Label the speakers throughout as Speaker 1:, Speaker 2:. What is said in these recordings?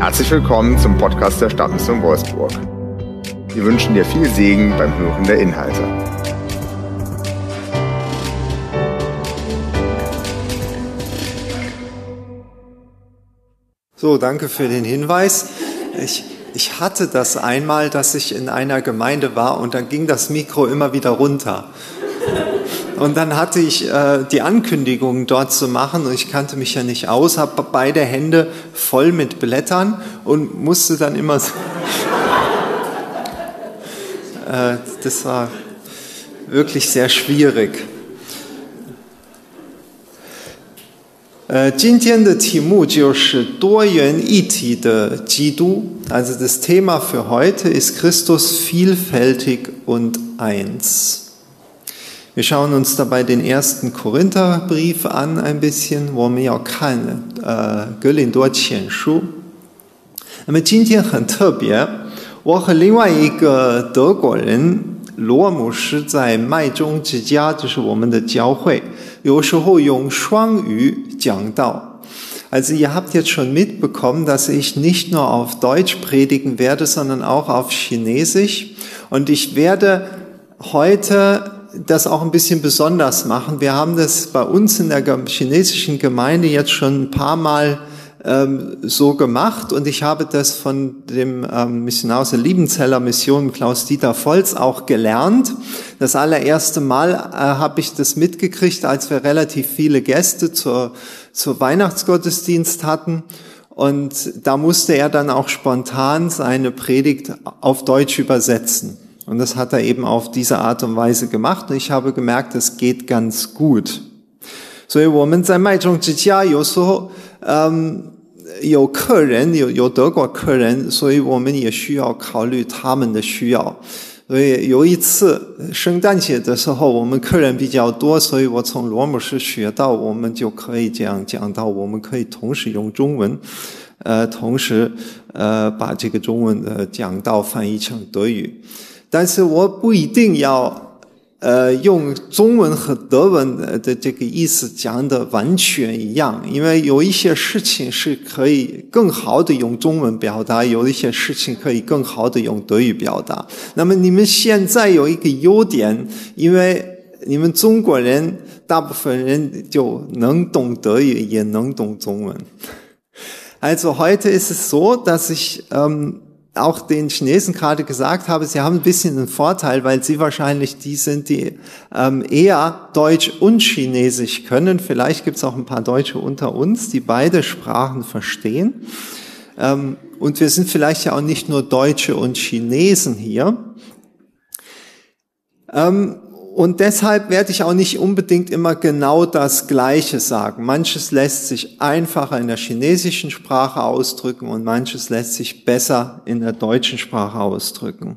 Speaker 1: Herzlich willkommen zum Podcast der Stadtmission Wolfsburg. Wir wünschen dir viel Segen beim Hören der Inhalte.
Speaker 2: So, danke für den Hinweis. Ich hatte das einmal, dass ich in einer Gemeinde war und dann ging das Mikro immer wieder runter. Und dann hatte ich die Ankündigung dort zu machen und ich kannte mich ja nicht aus, habe beide Hände voll mit Blättern und musste dann immer so. Das war wirklich sehr schwierig. 今天的题目就是多元一体的基督. Also das Thema für heute ist Christus vielfältig und eins. Wir schauen uns dabei den ersten Korintherbrief an ein bisschen. 我们要看哥林多前书. 那么今天很特别，我和另外一个德国人罗牧师在麦中之家，就是我们的教会，有时候用双语讲道。Also ihr habt jetzt schon mitbekommen, dass ich nicht nur auf Deutsch predigen werde, sondern auch auf Chinesisch. Und ich werde heute das auch ein bisschen besonders machen. Wir haben das bei uns in der chinesischen Gemeinde jetzt schon ein paar Mal so gemacht und ich habe das von dem Missionar aus der Liebenzeller Mission, Klaus-Dieter Volz, auch gelernt. Das allererste Mal habe ich das mitgekriegt, als wir relativ viele Gäste zur Weihnachtsgottesdienst hatten. Und da musste er dann auch spontan seine Predigt auf Deutsch übersetzen. Und das hat er eben auf diese Art und Weise gemacht. Und ich habe gemerkt, es geht ganz gut. 所以我们在麦中之家有时候有客人有德国客人，所以我们也需要考虑他们的需要。所以有一次圣诞节的时候，我们客人比较多，所以我从罗牧师学到，我们就可以这样讲到，我们可以同时用中文，同时把这个中文的讲道翻译成德语。但是我不一定要用中文和德文的这个意思讲的完全一样，因为有一些事情是可以更好的用中文表达，有一些事情可以更好的用德语表达。那么你们现在有一个优点，因为你们中国人大部分人就能懂德语，也能懂中文。Also heute ist es so, dass ich auch den Chinesen gerade gesagt habe, sie haben ein bisschen einen Vorteil, weil sie wahrscheinlich die sind, die eher Deutsch und Chinesisch können. Vielleicht gibt es auch ein paar Deutsche unter uns, die beide Sprachen verstehen. Und wir sind vielleicht ja auch nicht nur Deutsche und Chinesen hier. Und deshalb werde ich auch nicht unbedingt immer genau das Gleiche sagen. Manches lässt sich einfacher in der chinesischen Sprache ausdrücken und manches lässt sich besser in der deutschen Sprache ausdrücken.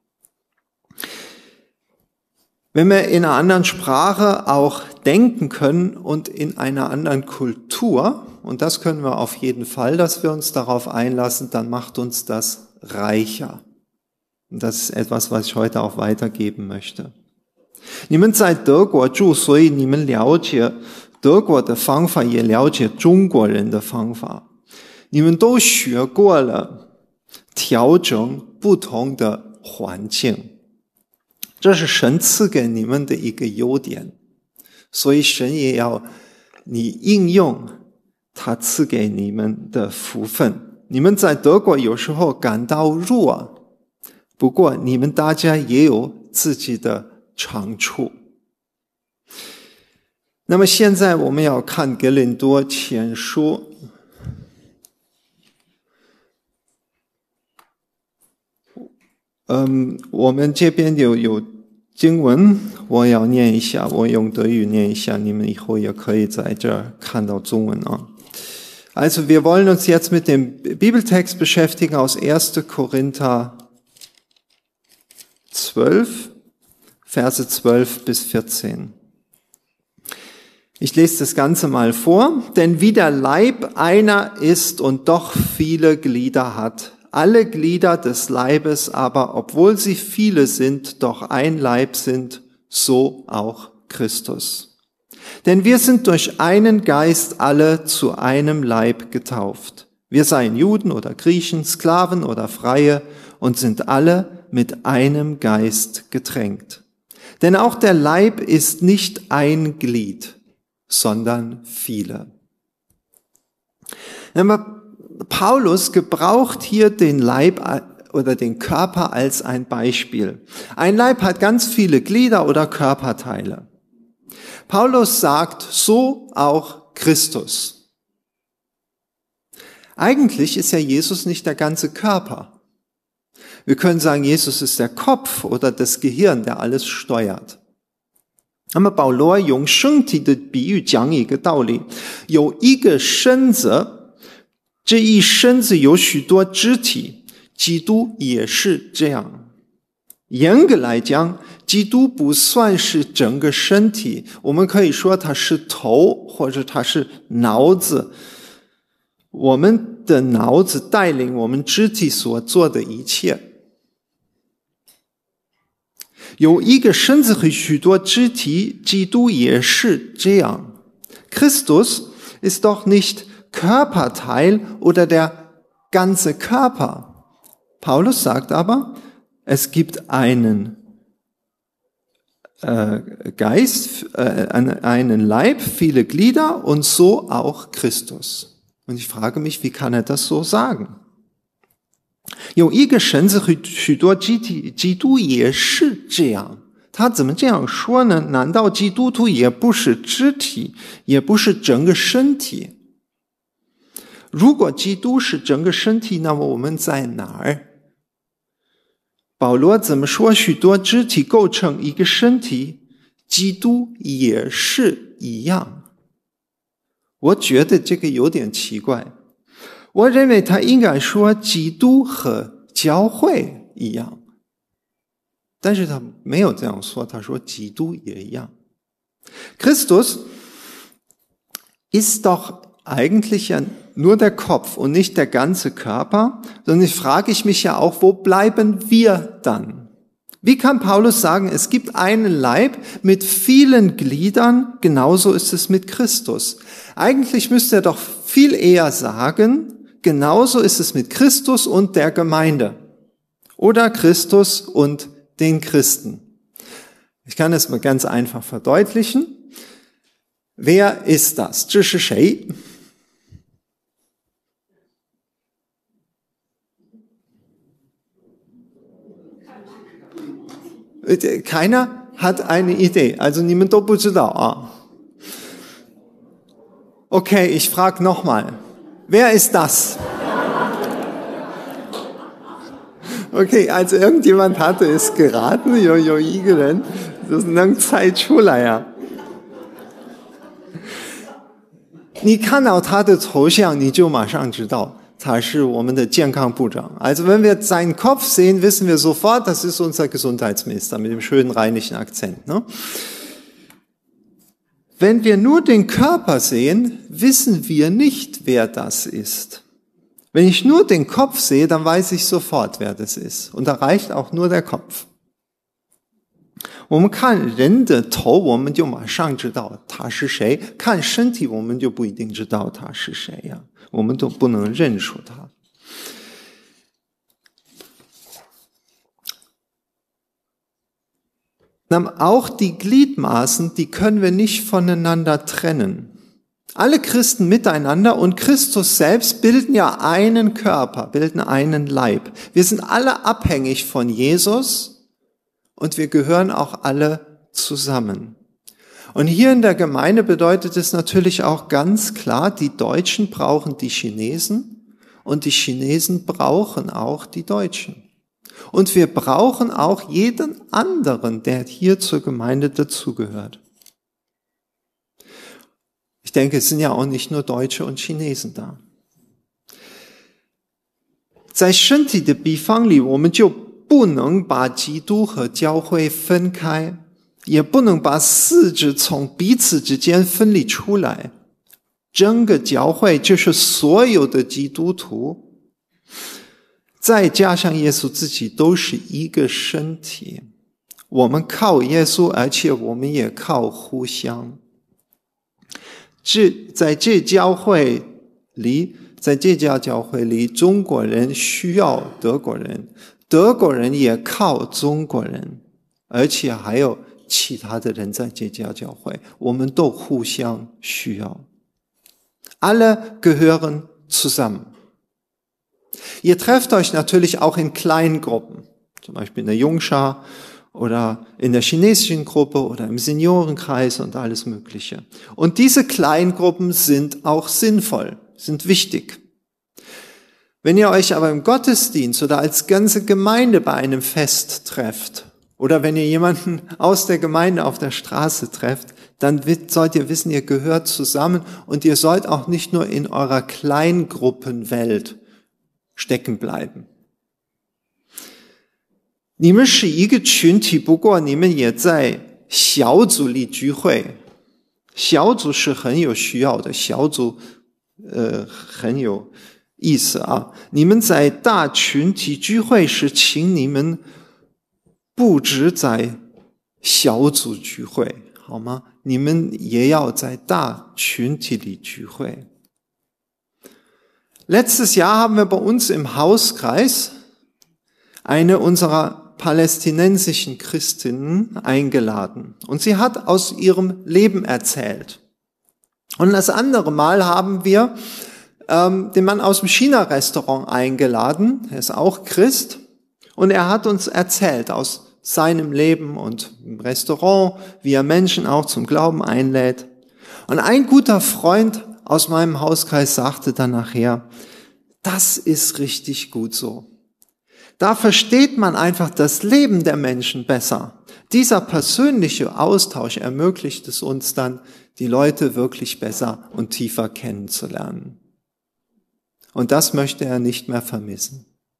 Speaker 2: Wenn wir in einer anderen Sprache auch denken können und in einer anderen Kultur, und das können wir auf jeden Fall, dass wir uns darauf einlassen, dann macht uns das reicher. Und das ist etwas, was ich heute auch weitergeben möchte. 你们在德国住，所以你们了解德国的方法，也了解中国人的方法。你们都学过了调整不同的环境，这是神赐给你们的一个优点。所以神也要你应用他赐给你们的福分。你们在德国有时候感到弱，不过你们大家也有自己的长处。那么现在我们要看哥林多前书。我们这边有经文，我要念一下，我用德语念一下，你们以后也可以在这儿看到中文啊。Also wir wollen uns jetzt mit dem Bibeltext beschäftigen aus 1. Korinther 12. Verse 12 bis 14. Ich lese das Ganze mal vor. Denn wie der Leib einer ist und doch viele Glieder hat, alle Glieder des Leibes aber, obwohl sie viele sind, doch ein Leib sind, so auch Christus. Denn wir sind durch einen Geist alle zu einem Leib getauft. Wir seien Juden oder Griechen, Sklaven oder Freie und sind alle mit einem Geist getränkt. Denn auch der Leib ist nicht ein Glied, sondern viele. Aber Paulus gebraucht hier den Leib oder den Körper als ein Beispiel. Ein Leib hat ganz viele Glieder oder Körperteile. Paulus sagt, so auch Christus. Eigentlich ist ja Jesus nicht der ganze Körper. Wir können sagen, Jesus ist der Kopf oder das Gehirn, der alles steuert. 那么保罗用身体的比喻讲一个道理，有一个身子，这一身子有许多肢体，基督也是这样。严格来讲，基督不算是整个身体，我们可以说它是头，或者它是脑子。我们的脑子带领我们肢体所做的一切。有一个身子和许多肢体，基督也是这样。Christus ist doch nicht Körperteil oder der ganze Körper. Paulus sagt aber, es gibt einen Geist, einen Leib, viele Glieder und so auch Christus. Und ich frage mich, wie kann er das so sagen? 有一个身子和许多肢体，基督也是这样。他怎么这样说呢？难道基督徒也不是肢体，也不是整个身体？如果基督是整个身体，那么我们在哪儿？保罗怎么说许多肢体构成一个身体，基督也是一样？我觉得这个有点奇怪。我认为他应该说基督和教会一样，但是他没有这样说，他说基督也一样。Christus ist doch eigentlich ja nur der Kopf und nicht der ganze Körper, sondern frage ich mich ja auch, wo bleiben wir dann? Wie kann Paulus sagen, es gibt einen Leib mit vielen Gliedern, genauso ist es mit Christus. Eigentlich müsste er doch viel eher sagen, genauso ist es mit Christus und der Gemeinde oder Christus und den Christen. Ich kann es mal ganz einfach verdeutlichen. Wer ist das? 这是谁? Keiner hat eine Idee, also niemand 都不知道啊. Okay, ich frage nochmal. Wer ist das? Okay, also irgendjemand hatte es geraten, 有一个人就是能猜出来呀。你看到他的头像，你就马上知道他是我们的健康部长。Also wenn wir seinen Kopf sehen, wissen wir sofort, das ist unser Gesundheitsminister mit dem schönen rheinischen Akzent. Ne? Wenn wir nur den Körper sehen, wissen wir nicht, wer das ist. Wenn ich nur den Kopf sehe, dann weiß ich sofort, wer das ist. Und da reicht auch nur der Kopf. 我们看人的头，我们就马上知道他是谁；看身体，我们就不一定知道他是谁呀，我们都不能认出他。那么 auch die Gliedmaßen, die können wir nicht voneinander trennen. Alle Christen miteinander und Christus selbst bilden ja einen Körper, bilden einen Leib. Wir sind alle abhängig von Jesus und wir gehören auch alle zusammen. Und hier in der Gemeinde bedeutet es natürlich auch ganz klar, die Deutschen brauchen die Chinesen und die Chinesen brauchen auch die Deutschen. Und wir brauchen auch jeden anderen, der hier zur Gemeinde dazugehört. Ich denke, es sind ja auch nicht nur Deutsche und Chinesen da. 在身体的比方里，我们就不能把基督和教会分开，也不能把四肢从彼此之间分离出来。整个教会就是所有的基督徒，再加上耶稣自己都是一个身体。我们靠耶稣，而且我们也靠互相。在这教会里， 在戒教教会里，中国人需要德国人，德国人也靠中国人，而且还有其他的人在戒教教会，我们都互相需要。Alle gehören zusammen. Ihr trefft euch natürlich auch in Kleingruppen, zum Beispiel in der Jungschar oder in der chinesischen Gruppe oder im Seniorenkreis und alles Mögliche. Und diese Kleingruppen sind auch sinnvoll, sind wichtig. Wenn ihr euch aber im Gottesdienst oder als ganze Gemeinde bei einem Fest trefft oder wenn ihr jemanden aus der Gemeinde auf der Straße trefft, dann sollt ihr wissen, ihr gehört zusammen und ihr sollt auch nicht nur in eurer Kleingruppenwelt stecken bleiben. 你们是一个群体，不过你们也在小组里聚会。小组是很有需要的，小组很有意思啊。你们在大群体聚会时，请你们不只在小组聚会，好吗？你们也要在大群体里聚会。Letztes Jahr haben wir bei uns im Hauskreis eine unserer palästinensischen Christinnen eingeladen. Und sie hat aus ihrem Leben erzählt. Und das andere Mal haben wir den Mann aus dem China-Restaurant eingeladen. Er ist auch Christ. Und er hat uns erzählt aus seinem Leben und im Restaurant, wie er Menschen auch zum Glauben einlädt. Und ein guter Freund aus meinem Hauskreis sagte dann nachher, das ist richtig gut so. Da versteht man einfach das Leben der Menschen besser. Dieser persönliche Austausch ermöglicht es uns dann, die Leute wirklich besser und tiefer kennenzulernen. Und das möchte er nicht mehr vermissen.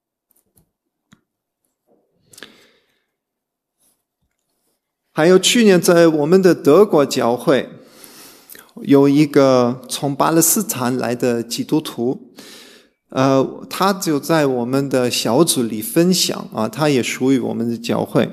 Speaker 2: 还有去年在我们的德国教会，有一个从巴勒斯坦来的基督徒，他就在我们的小组里分享啊，他也属于我们的教会，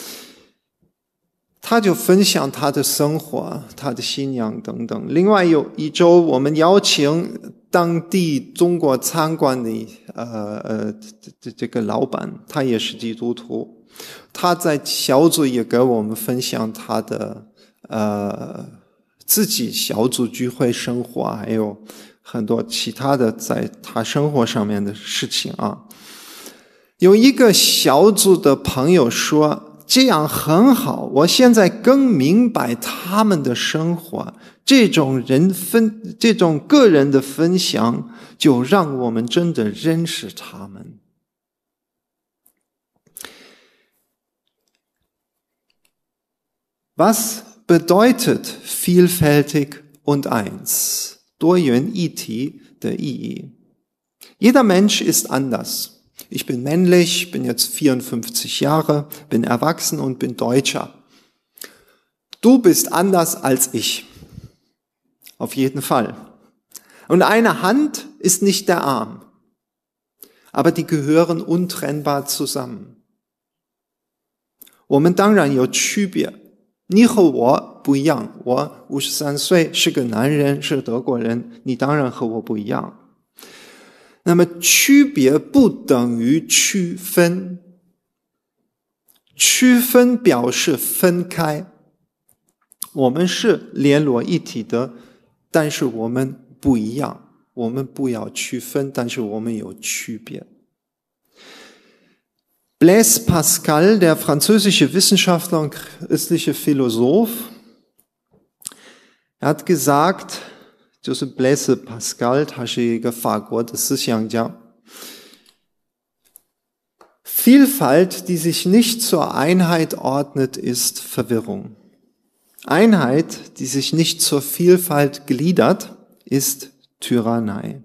Speaker 2: 他就分享他的生活、他的信仰等等。另外有一周，我们邀请当地中国餐馆的这个老板，他也是基督徒，他在小组也给我们分享他的自己小组聚会生活，还有很多其他的在他生活上面的事情啊。有一个小组的朋友说，这样很好，我现在更明白他们的生活，这种个人的分享就让我们真的认识他们。Was bedeutet vielfältig und eins? 多元一体的意义。Jeder Mensch ist anders. Ich bin männlich, bin jetzt 54 Jahre, bin erwachsen und bin Deutscher. Du bist anders als ich. Auf jeden Fall. Und eine Hand ist nicht der Arm. Aber die gehören untrennbar zusammen. 我们当然有区别。你和我不一样，我53岁，是个男人，是德国人，你当然和我不一样。那么区别不等于区分，区分表示分开。我们是联络一体的，但是我们不一样，我们不要区分，但是我们有区别。Blaise Pascal, der französische Wissenschaftler und christliche Philosoph, er hat gesagt, 就是 Blaise Pascal, 他是一个法国的思想家。Vielfalt, die sich nicht zur Einheit ordnet, ist Verwirrung. Einheit, die sich nicht zur Vielfalt gliedert, ist Tyrannei.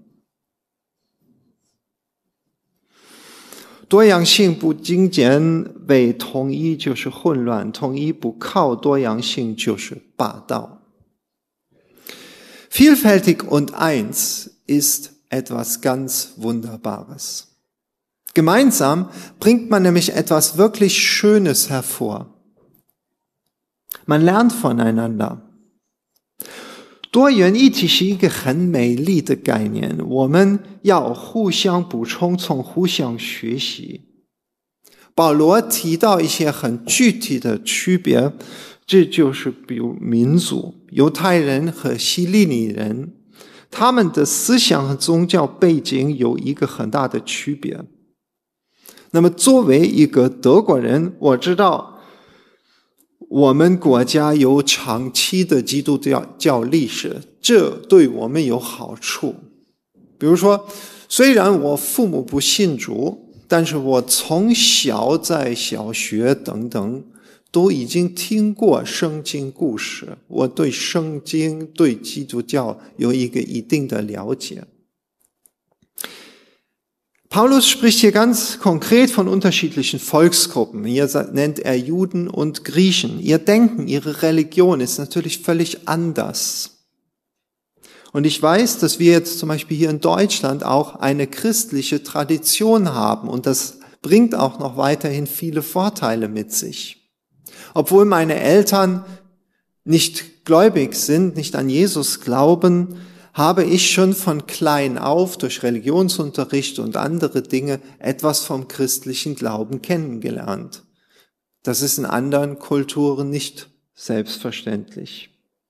Speaker 2: 多样性不精简为统一就是混乱，统一不靠多样性就是霸道。Vielfältig und eins ist etwas ganz Wunderbares. Gemeinsam bringt man nämlich etwas wirklich Schönes hervor. Man lernt voneinander. 多元一体是一个很美丽的概念，我们要互相补充，从互相学习。保罗提到一些很具体的区别，这就是比如民族，犹太人和希利尼人，他们的思想和宗教背景有一个很大的区别。那么作为一个德国人，我知道我们国家有长期的基督教历史，这对我们有好处。比如说，虽然我父母不信主，但是我从小在小学等等都已经听过圣经故事，我对圣经、对基督教有一个一定的了解。Paulus spricht hier ganz konkret von unterschiedlichen Volksgruppen. Hier nennt er Juden und Griechen. Ihr Denken, ihre Religion ist natürlich völlig anders. Und ich weiß, dass wir jetzt zum Beispiel hier in Deutschland auch eine christliche Tradition haben und das bringt auch noch weiterhin viele Vorteile mit sich. Obwohl meine Eltern nicht gläubig sind, nicht an Jesus glauben, habe ich schon von klein auf durch Religionsunterricht und andere Dinge etwas vom christlichen Glauben kennengelernt. Das ist in anderen Kulturen nicht selbstverständlich.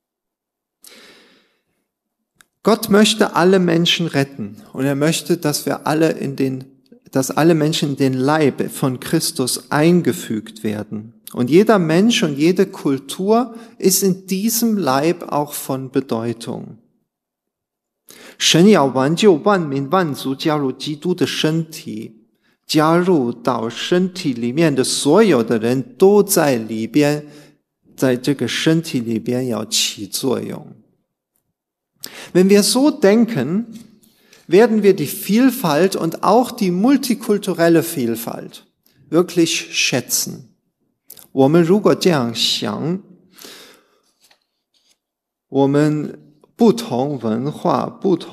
Speaker 2: Gott möchte alle Menschen retten und er möchte, dass alle Menschen in den Leib von Christus eingefügt werden. Und jeder Mensch und jede Kultur ist in diesem Leib auch von Bedeutung. 神要挽救万民万族加入基督的身体，加入到身体里面的所有的人都在里边，在这个身体里边要起作用。Wenn wir so denken, werden wir die Vielfalt und auch die multikulturelle Vielfalt wirklich schätzen. 我们如果这样想，我们不同文化，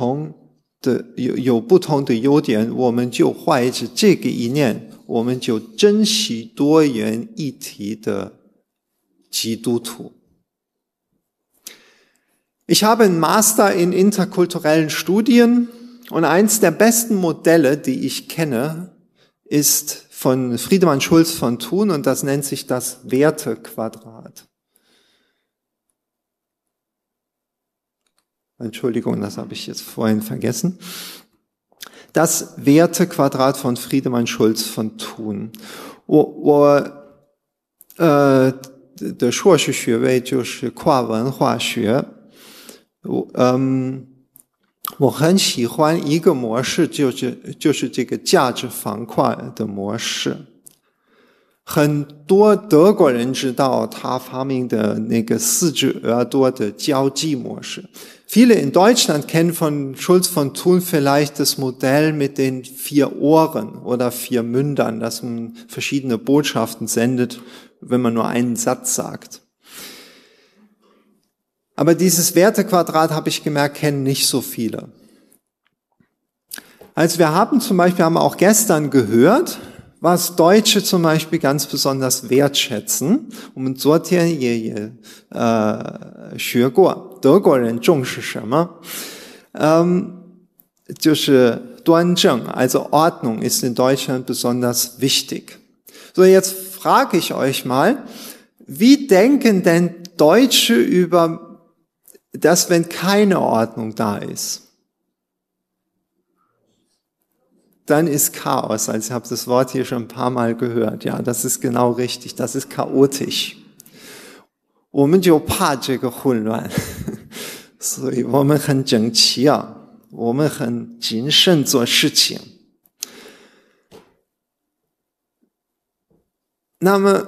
Speaker 2: 有不同的优点，我们就怀着这个一念，我们就珍惜多元一体的基督徒。Ich habe einen Master in interkulturellen Studien und eins der besten Modelle, die ich kenne, ist von Friedemann Schulz von Thun und das nennt sich das Wertequadrat. Entschuldigung, das habe ich jetzt vorhin vergessen. Das Wertequadrat von Friedemann Schulz von Thun. 我的硕士学位就是跨文化学。我很喜欢一个模式，就是这个价值方块的模式。很多德国人知道他发明的那个4只耳朵的交际模式。Viele in Deutschland kennen von Schulz von Thun vielleicht das Modell mit den 4 Ohren oder 4 Mündern, dass man verschiedene Botschaften sendet, wenn man nur einen Satz sagt. Aber dieses Wertequadrat, habe ich gemerkt, kennen nicht so viele. Also wir haben auch gestern gehört, was Deutsche zum Beispiel ganz besonders wertschätzen. 我们昨天也学过德国人重视什么，就是端正， also Ordnung ist in Deutschland besonders wichtig. So, jetzt frage ich euch mal, wie denken denn Deutsche über das, wenn keine Ordnung da ist? Dann ist Chaos. Also ich habe das Wort hier schon ein paar Mal gehört. Ja, das ist genau richtig. Das ist chaotisch. 我们就怕这个混乱，所以我们很整齐啊，我们很谨慎做事情。那么，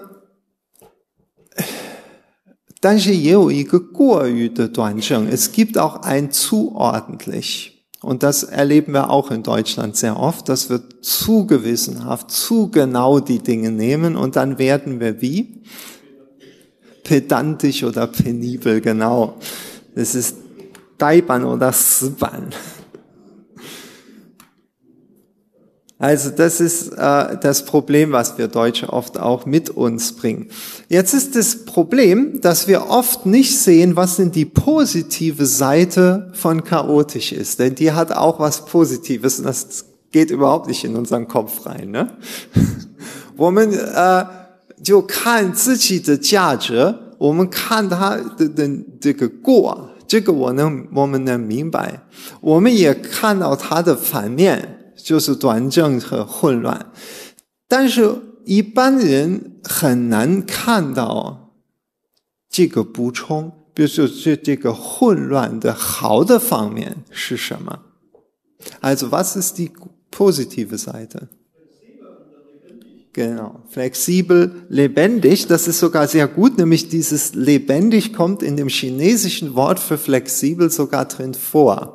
Speaker 2: 但是也有一个过于的端正。Es gibt auch ein zu ordentlich. Und das erleben wir auch in Deutschland sehr oft, dass wir zu gewissenhaft, zu genau die Dinge nehmen und dann werden wir wie? Pedantisch oder penibel, genau. Das ist Daiban oder Siban. Also das ist das Problem, was wir Deutsche oft auch mit uns bringen. Jetzt ist das Problem, dass wir oft nicht sehen, was denn die positive Seite von chaotisch ist. Denn die hat auch was Positives und das geht überhaupt nicht in unseren Kopf rein. Ne? 我们就看自己的价值，我们看它的这个过，这个我们能明白。我们也看到它的反面。就是短正和混乱，但是一般人很难看到这个补充，比如说这个混乱的好的方面是什么？ Also was ist die positive Seite? Genau, flexibel, lebendig, das ist sogar sehr gut, nämlich dieses lebendig kommt in dem chinesischen Wort für flexibel sogar drin vor.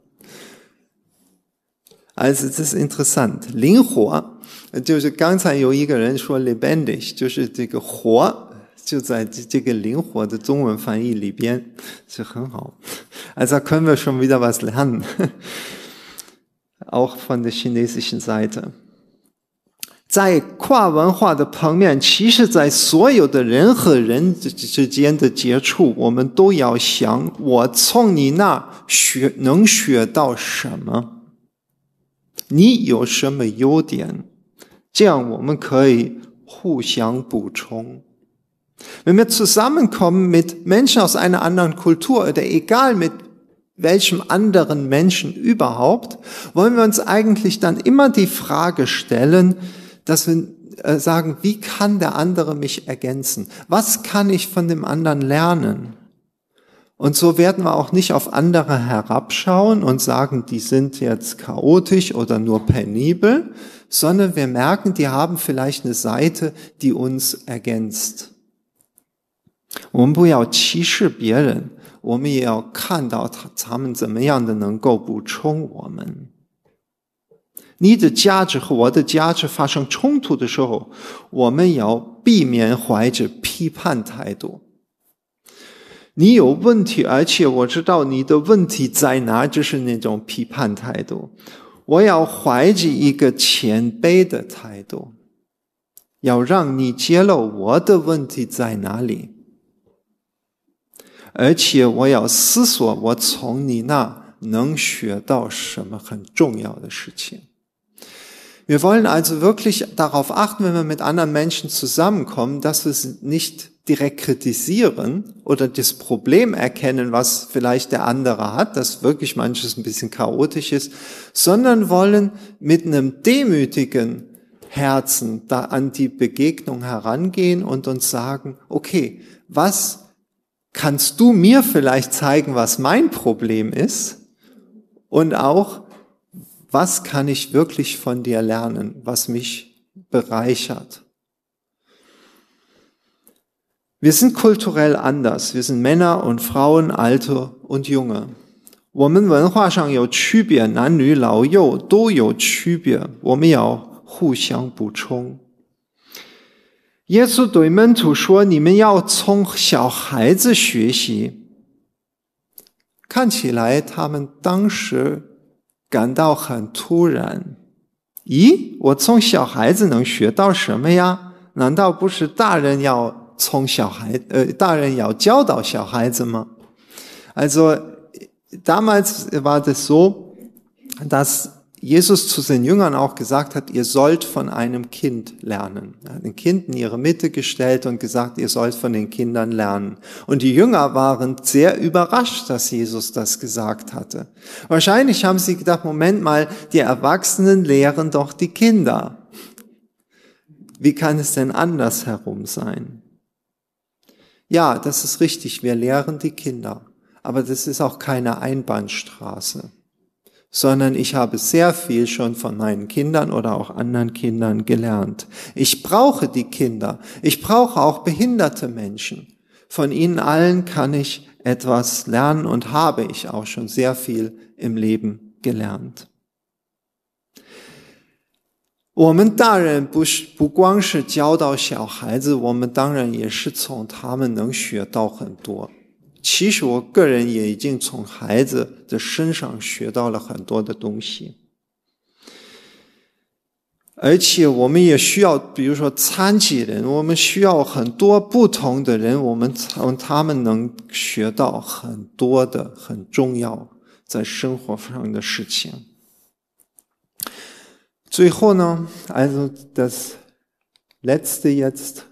Speaker 2: Also das ist interessant. 灵活就是刚才有一个人说 lebendig 就是这个活就在这个灵活的中文翻译里边是很好。Also da können wir schon wieder was lernen. Auch von der chinesischen Seite. 在跨文化的层面，其实在所有的人和人之间的接触，我们都要想我从你那能学到什么。你有什么优点？这样我们可以互相补充。Wenn wir zusammenkommen mit Menschen aus einer anderen Kultur oder egal mit welchem anderen Menschen überhaupt, wollen wir uns eigentlich dann immer die Frage stellen, dass wir sagen, wie kann der andere mich ergänzen? Was kann ich von dem anderen lernen? Und so werden wir auch nicht auf andere herabschauen und sagen, die sind jetzt chaotisch oder nur penibel, sondern wir merken, die haben vielleicht eine Seite, die uns ergänzt. 我们不要歧视别人，我们也要看到他们怎么样的能够补充我们。你的价值和我的价值发生冲突的时候，我们要避免怀着批判态度。你有问题，而且我知道你的问题在哪，就是那种批判态度。我要怀着一个谦卑的态度，要让你揭露我的问题在哪里，而且我要思索我从你那能学到什么很重要的事情。Wir wollen also wirklich darauf achten, wenn wir mit anderen Menschen zusammenkommen, dass wir sie nicht direkt kritisieren oder das Problem erkennen, was vielleicht der andere hat, dass wirklich manches ein bisschen chaotisch ist, sondern wollen mit einem demütigen Herzen da an die Begegnung herangehen und uns sagen, okay, was kannst du mir vielleicht zeigen, was mein Problem ist? Und auch, was kann ich wirklich von dir lernen, was mich bereichert? Wir sind kulturell anders. Wir sind Männer und Frauen, Alte und Junge. 我们文化上有区别，男女老幼都有区别，我们要互相补充。耶稣对门徒说：“你们要从小孩子学习。”看起来他们当时感到很突然。咦，我从小孩子能学到什么呀？难道不是大人要大人要教导小孩子吗？ Also damals war das so, dass Jesus zu seinen Jüngern auch gesagt hat, ihr sollt von einem Kind lernen. Er hat ein Kind in ihre Mitte gestellt und gesagt, ihr sollt von den Kindern lernen. Und die Jünger waren sehr überrascht, dass Jesus das gesagt hatte. Wahrscheinlich haben sie gedacht, Moment mal, die Erwachsenen lehren doch die Kinder. Wie kann es denn andersherum sein? Ja, das ist richtig, wir lehren die Kinder. Aber das ist auch keine Einbahnstraße. Sondern ich habe sehr viel schon von meinen Kindern oder auch anderen Kindern gelernt. Ich brauche die Kinder. Ich brauche auch behinderte Menschen. Von ihnen allen kann ich etwas lernen und habe ich auch schon sehr viel im Leben gelernt. 我们大人不光是教导小孩子，我们当然也是从他们能学到很多。其实我个人也已经从孩子的身上学到了很多的东西。 而且我们也需要，比如说残疾人，我们需要很多不同的人，我们从他们能学到很多的很重要在生活上的事情。最后呢 also das letzte jetzt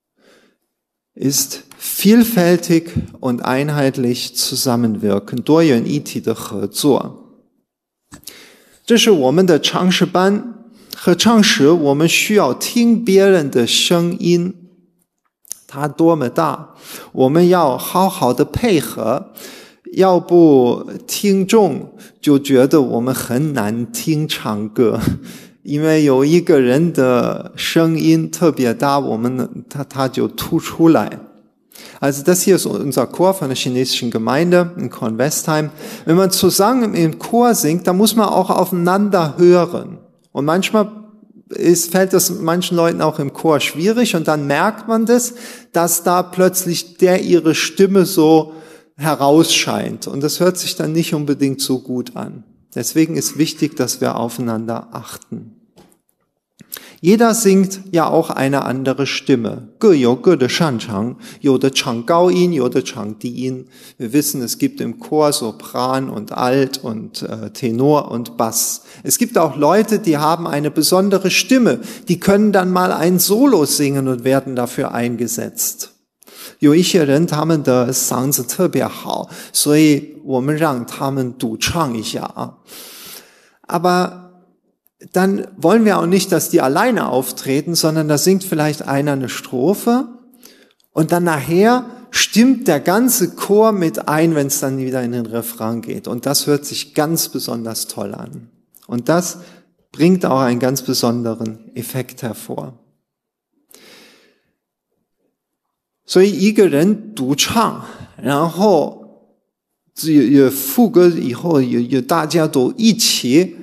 Speaker 2: ist vielfältig und einheitlich zusammenwirken, 多元一体的合作。这是我们的常识班。合唱时我们需要听别人的声音，它多么大，我们要好好的配合，要不听众就觉得我们很难听唱歌，因为有一个人的声音特别大，他就突出来。Also das hier ist unser Chor von der chinesischen Gemeinde in Kornwestheim. Wenn man zusammen im Chor singt, dann muss man auch aufeinander hören. Und manchmal fällt das manchen Leuten auch im Chor schwierig und dann merkt man das, dass da plötzlich ihre Stimme so herausscheint. Und das hört sich dann nicht unbedingt so gut an. Deswegen ist wichtig, dass wir aufeinander achten. Jeder singt ja auch eine andere Stimme. 各有各的擅长，有的唱高音，有的唱低音。Wir wissen, es gibt im Chor Sopran und Alt und Tenor und Bass. Es gibt auch Leute, die haben eine besondere Stimme. Die können dann mal ein Solo singen und werden dafür eingesetzt. 有一些人他们的嗓子特别好，所以我们让他们独唱一下啊。Aber dann wollen wir auch nicht, dass die alleine auftreten, sondern da singt vielleicht einer eine Strophe und dann nachher stimmt der ganze Chor mit ein, wenn es dann wieder in den Refrain geht. Und das hört sich ganz besonders toll an. Und das bringt auch einen ganz besonderen Effekt hervor. 所以一个人独唱，然后也副歌以后也大家都一起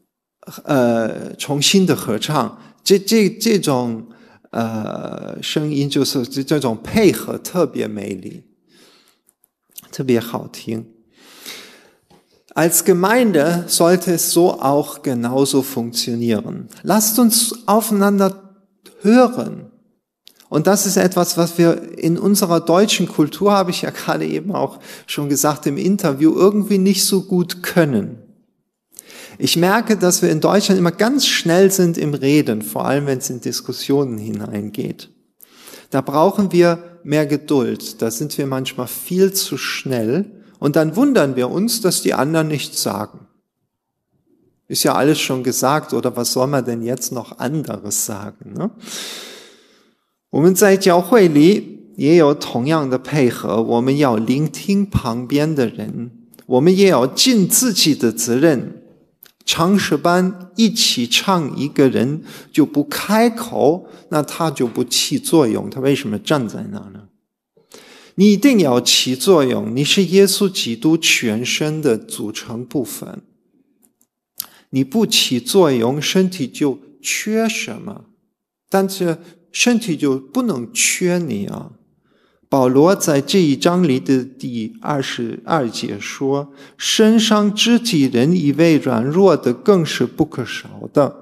Speaker 2: 重新的合唱，这种声音就是这种配合特别美丽，特别好听。Als Gemeinde sollte es so auch genauso funktionieren. Lasst uns aufeinander hören. Und das ist etwas, was wir in unserer deutschen Kultur, habe ich ja gerade eben auch schon gesagt im Interview, irgendwie nicht so gut können. Ich merke, dass wir in Deutschland immer ganz schnell sind im Reden, vor allem wenn es in Diskussionen hineingeht. Da brauchen wir mehr Geduld, da sind wir manchmal viel zu schnell und dann wundern wir uns, dass die anderen nichts sagen. Ist ja alles schon gesagt, oder was soll man denn jetzt noch anderes sagen, ne? 我们在教会里也有同样的配合，我们要聆听旁边的人，我们也要尽自己的责任。常识班一起唱一个人就不开口，那他就不起作用，他为什么站在那呢？你一定要起作用，你是耶稣基督全身的组成部分。你不起作用，身体就缺什么，但是身体就不能缺你啊。保罗在这一章里的第22节说，身上肢体人以为软弱的更是不可少的。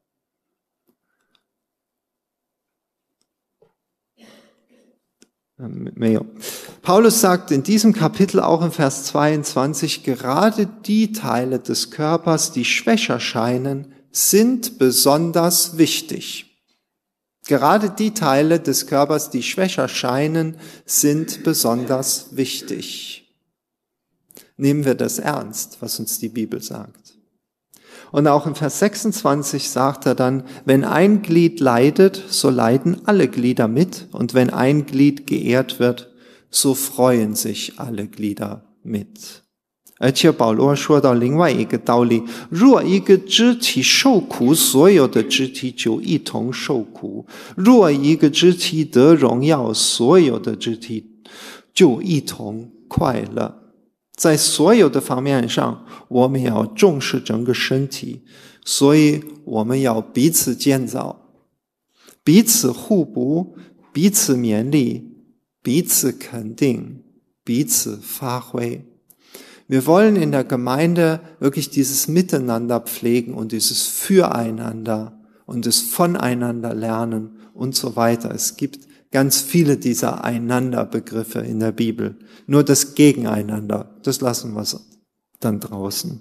Speaker 2: 没有。Paulus sagt in diesem Kapitel auch in Vers 22, gerade die Teile des Körpers, die schwächer scheinen, sind besonders wichtig. Gerade die Teile des Körpers, die schwächer scheinen, sind besonders wichtig. Nehmen wir das ernst, was uns die Bibel sagt. Und auch in Vers 26 sagt er dann, wenn ein Glied leidet, so leiden alle Glieder mit. Und wenn ein Glied geehrt wird, so freuen sich alle Glieder mit. 而且保罗说到另外一个道理，若一个肢体受苦，所有的肢体就一同受苦；若一个肢体得荣耀，所有的肢体就一同快乐。在所有的方面上，我们要重视整个身体，所以我们要彼此建造，彼此互补，彼此勉励，彼此肯定，彼此发挥。Wir wollen in der Gemeinde wirklich dieses Miteinander pflegen und dieses Füreinander und das Voneinander lernen und so weiter. Es gibt ganz viele dieser Einander-Begriffe in der Bibel. Nur das Gegeneinander, das lassen wir dann draußen.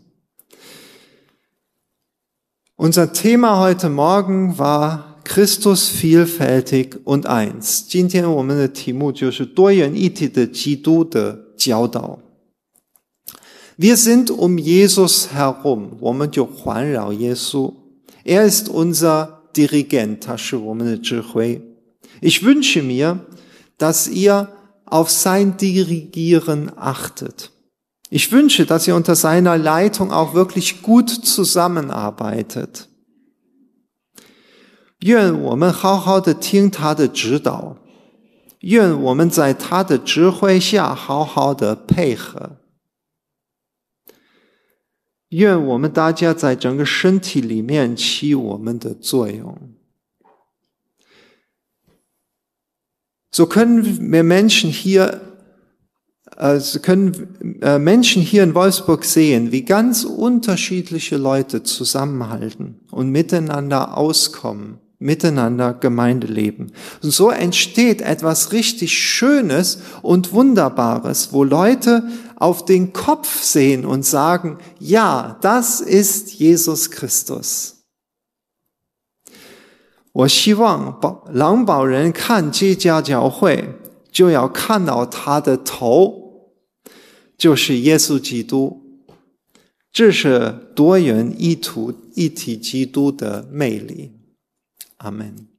Speaker 2: Unser Thema heute Morgen war Christus vielfältig und eins. 今天我们的题目就是多元一体的基督的教导。Wir sind um Jesus herum, 我们就环绕耶稣。Er ist unser Dirigent, 他是我们的指挥。Ich wünsche mir, dass ihr auf sein Dirigieren achtet. Ich wünsche, dass ihr unter seiner Leitung auch wirklich gut zusammenarbeitet. 愿我们好好的听他的指导，愿我们在他的指挥下好好的配合，愿我们大家在整个身体里面起我们的作用。So können wir Menschen hier in Wolfsburg sehen, wie ganz unterschiedliche Leute zusammenhalten und miteinander auskommen, miteinander Gemeinde leben. Und so entsteht etwas richtig Schönes und Wunderbares, wo Leute auf den Kopf sehen und sagen, ja, das ist Jesus Christus. 我希望狼堡人看这家教会，就要看到他的头，就是耶稣基督。这是多元一体基督的魅力。阿们。